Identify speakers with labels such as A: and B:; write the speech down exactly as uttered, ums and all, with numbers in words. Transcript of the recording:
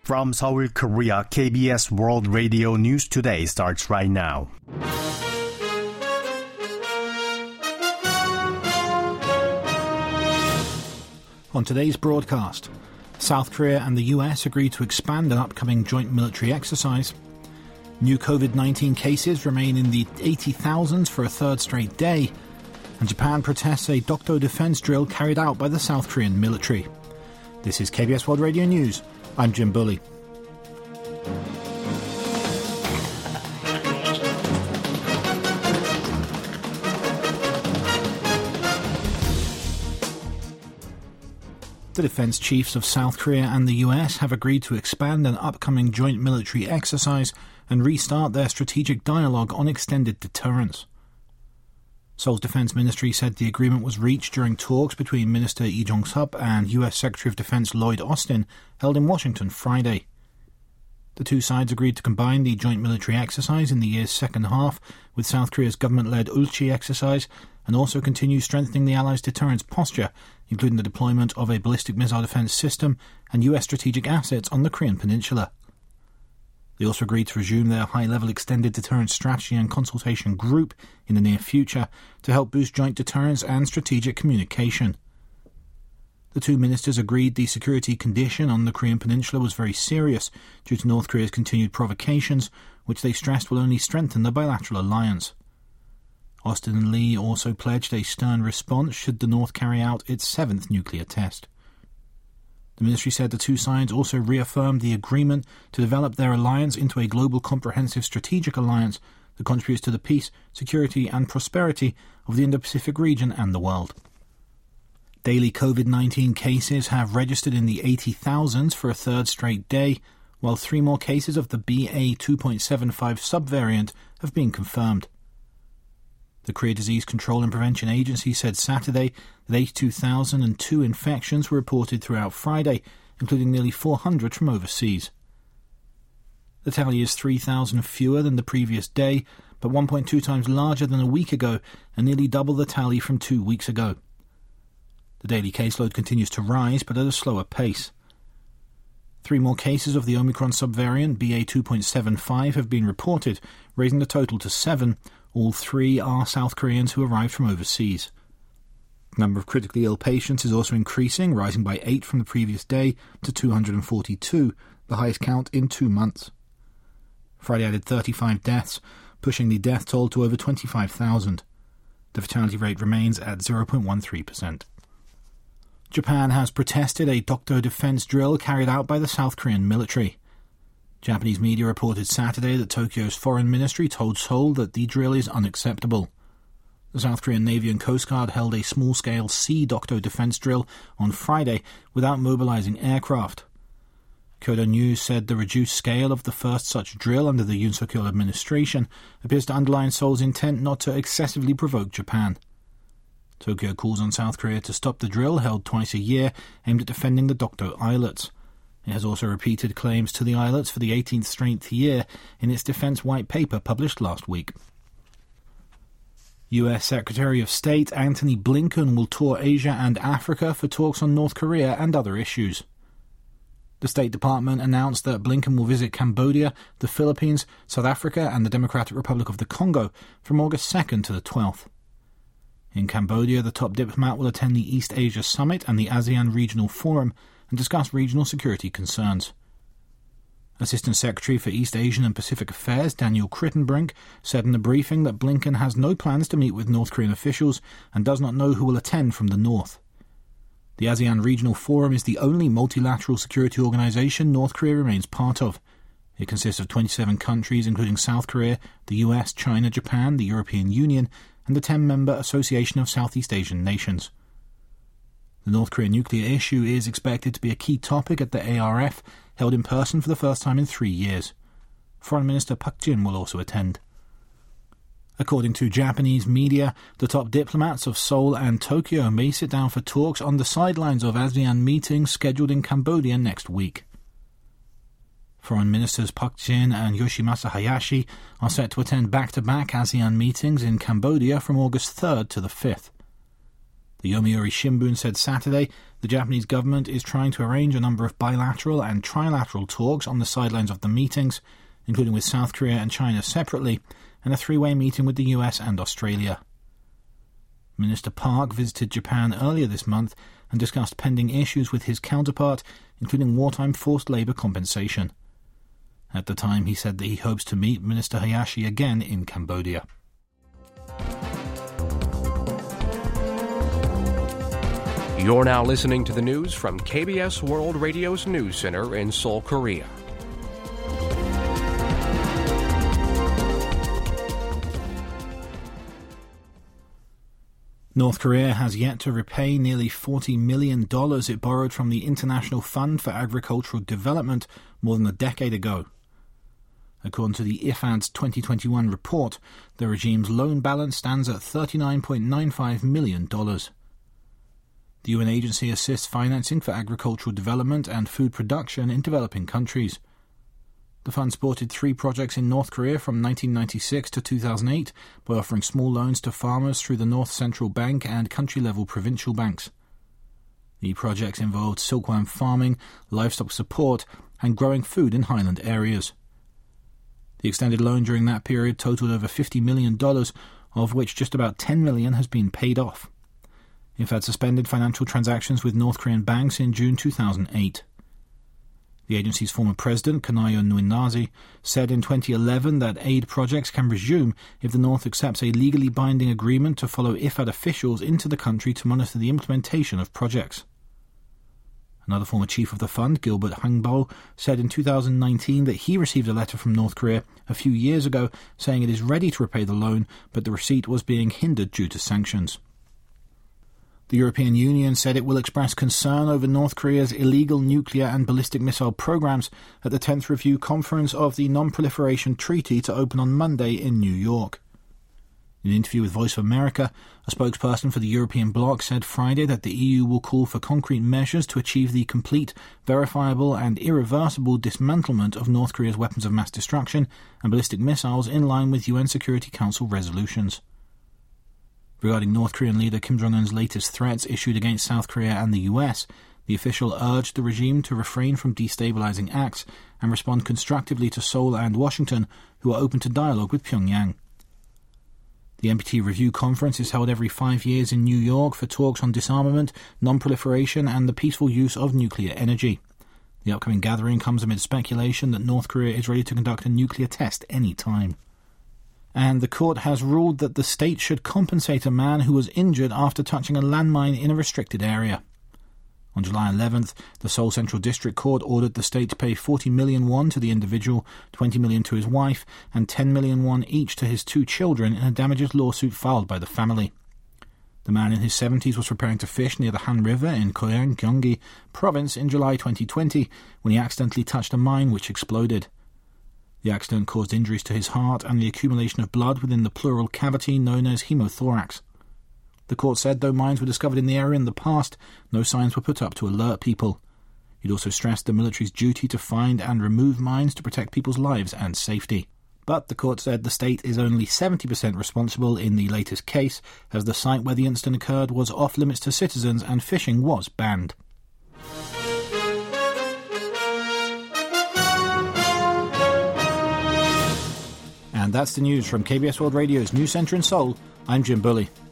A: From Seoul, Korea, K B S World Radio News Today starts right now.
B: On today's broadcast, South Korea and the U S agree to expand an upcoming joint military exercise. New COVID nineteen cases remain in the eighty thousands for a third straight day. And Japan protests a Dokdo defense drill carried out by the South Korean military. This is K B S World Radio News. I'm Jim Bully. The defense chiefs of South Korea and the U S have agreed to expand an upcoming joint military exercise and restart their strategic dialogue on extended deterrence. Seoul's Defense Ministry said the agreement was reached during talks between Minister Lee Jong-sup and U S Secretary of Defense Lloyd Austin held in Washington Friday. The two sides agreed to combine the joint military exercise in the year's second half with South Korea's government-led Ulchi exercise and also continue strengthening the Allies' deterrence posture, including the deployment of a ballistic missile defense system and U S strategic assets on the Korean peninsula. They also agreed to resume their high-level extended deterrence strategy and consultation group in the near future to help boost joint deterrence and strategic communication. The two ministers agreed the security condition on the Korean peninsula was very serious due to North Korea's continued provocations, which they stressed will only strengthen the bilateral alliance. Austin and Lee also pledged a stern response should the North carry out its seventh nuclear test. The ministry said the two sides also reaffirmed the agreement to develop their alliance into a global comprehensive strategic alliance that contributes to the peace, security and prosperity of the Indo-Pacific region and the world. Daily COVID nineteen cases have registered in the eighty thousands for a third straight day, while three more cases of the B A two point seven five subvariant have been confirmed. The Korea Disease Control and Prevention Agency said Saturday that eighty-two thousand two infections were reported throughout Friday, including nearly four hundred from overseas. The tally is three thousand fewer than the previous day, but one point two times larger than a week ago and nearly double the tally from two weeks ago. The daily caseload continues to rise, but at a slower pace. Three more cases of the Omicron subvariant B A two point seven five have been reported, raising the total to seven. All three are South Koreans who arrived from overseas. The number of critically ill patients is also increasing, rising by eight from the previous day to two hundred forty-two, the highest count in two months. Friday added thirty-five deaths, pushing the death toll to over twenty-five thousand. The fatality rate remains at zero point one three percent. Japan has protested a Dokdo defense drill carried out by the South Korean military. Japanese media reported Saturday that Tokyo's foreign ministry told Seoul that the drill is unacceptable. The South Korean Navy and Coast Guard held a small-scale Sea Dokdo defense drill on Friday without mobilizing aircraft. Kyodo News said the reduced scale of the first such drill under the Yoon Suk-yeol administration appears to underline Seoul's intent not to excessively provoke Japan. Tokyo calls on South Korea to stop the drill held twice a year aimed at defending the Dokdo islets. It has also repeated claims to the islets for the eighteenth straight year in its defense white paper published last week. U S Secretary of State Antony Blinken will tour Asia and Africa for talks on North Korea and other issues. The State Department announced that Blinken will visit Cambodia, the Philippines, South Africa and the Democratic Republic of the Congo from August second to the twelfth. In Cambodia, the top diplomat will attend the East Asia Summit and the ASEAN Regional Forum and discuss regional security concerns. Assistant Secretary for East Asian and Pacific Affairs Daniel Crittenbrink said in a briefing that Blinken has no plans to meet with North Korean officials and does not know who will attend from the north. The ASEAN Regional Forum is the only multilateral security organization North Korea remains part of. It consists of twenty-seven countries including South Korea, the U S, China, Japan, the European Union, and the ten-member Association of Southeast Asian Nations. The North Korean nuclear issue is expected to be a key topic at the A R F, held in person for the first time in three years. Foreign Minister Park Jin will also attend. According to Japanese media, the top diplomats of Seoul and Tokyo may sit down for talks on the sidelines of ASEAN meetings scheduled in Cambodia next week. Foreign Ministers Park Jin and Yoshimasa Hayashi are set to attend back-to-back ASEAN meetings in Cambodia from August third to the fifth. The Yomiuri Shimbun said Saturday the Japanese government is trying to arrange a number of bilateral and trilateral talks on the sidelines of the meetings, including with South Korea and China separately, and a three-way meeting with the U S and Australia. Minister Park visited Japan earlier this month and discussed pending issues with his counterpart, including wartime forced labour compensation. At the time, he said that he hopes to meet Minister Hayashi again in Cambodia.
C: You're now listening to the news from K B S World Radio's News Center in Seoul, Korea.
B: North Korea has yet to repay nearly forty million dollars it borrowed from the International Fund for Agricultural Development more than a decade ago. According to the I F A D's twenty twenty-one report, the regime's loan balance stands at thirty-nine point nine five million dollars. The U N agency assists financing for agricultural development and food production in developing countries. The fund supported three projects in North Korea from nineteen ninety-six to two thousand eight by offering small loans to farmers through the North Central Bank and country-level provincial banks. The projects involved silkworm farming, livestock support, and growing food in highland areas. The extended loan during that period totaled over fifty million dollars, of which just about ten million dollars has been paid off. I F A D suspended financial transactions with North Korean banks in June two thousand eight. The agency's former president, Kanayo Nuinazi, said in twenty eleven that aid projects can resume if the North accepts a legally binding agreement to follow I F A D officials into the country to monitor the implementation of projects. Another former chief of the fund, Gilbert Hangbo, said in two thousand nineteen that he received a letter from North Korea a few years ago saying it is ready to repay the loan, but the receipt was being hindered due to sanctions. The European Union said it will express concern over North Korea's illegal nuclear and ballistic missile programs at the tenth Review Conference of the Non-Proliferation Treaty to open on Monday in New York. In an interview with Voice of America, a spokesperson for the European bloc said Friday that the E U will call for concrete measures to achieve the complete, verifiable and irreversible dismantlement of North Korea's weapons of mass destruction and ballistic missiles in line with U N Security Council resolutions. Regarding North Korean leader Kim Jong-un's latest threats issued against South Korea and the U S, the official urged the regime to refrain from destabilizing acts and respond constructively to Seoul and Washington, who are open to dialogue with Pyongyang. The N P T Review Conference is held every five years in New York for talks on disarmament, non-proliferation and the peaceful use of nuclear energy. The upcoming gathering comes amid speculation that North Korea is ready to conduct a nuclear test any time. And the court has ruled that the state should compensate a man who was injured after touching a landmine in a restricted area. On July eleventh, the Seoul Central District Court ordered the state to pay forty million won to the individual, twenty million to his wife, and ten million won each to his two children in a damages lawsuit filed by the family. The man in his seventies was preparing to fish near the Han River in Goyang, Gyeonggi province in July twenty twenty when he accidentally touched a mine which exploded. The accident caused injuries to his heart and the accumulation of blood within the pleural cavity known as hemothorax. The court said though mines were discovered in the area in the past, no signs were put up to alert people. It also stressed the military's duty to find and remove mines to protect people's lives and safety. But the court said the state is only seventy percent responsible in the latest case, as the site where the incident occurred was off-limits to citizens and fishing was banned. And that's the news from K B S World Radio's News Centre in Seoul. I'm Jim Bully.